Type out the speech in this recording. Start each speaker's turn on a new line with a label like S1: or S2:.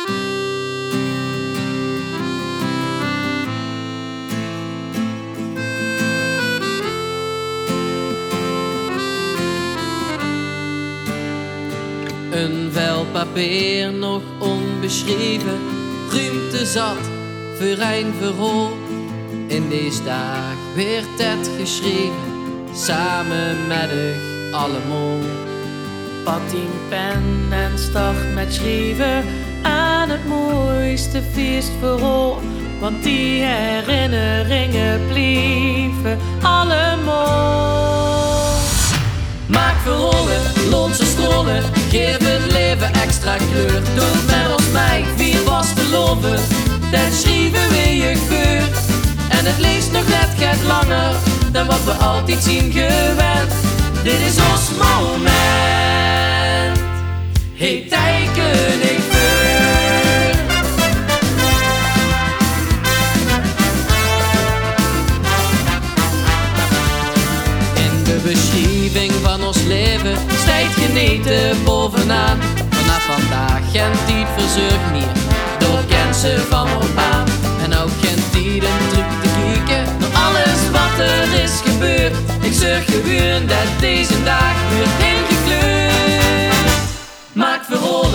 S1: Een vel papier nog onbeschreven, ruimte zat voor een verhaal. In deze dag werd het geschreven, samen met u allemaal.
S2: Pak die pen en start met schrijven aan het mooiste feestverhaal. Want die herinneringen blijven allemaal.
S1: Maak verhalen, loont ze strolen, geef het leven extra kleur. Doe met ons mee, vier was te loven, dan schrijven we je geur. En het leest nog net gaat langer dan wat we altijd zien gewend. Dit is ons moment, hey teken ik voor. In de beschrijving van ons leven stijgt genieten bovenaan. Vanaf vandaag geen tijd verzorgd meer, door kensen van op aan. En ook geen tijd om terug te kijken naar alles wat er is gebeurd. Ik zorg gewoon dat deze dag weer ingekleurd. Maak verhoor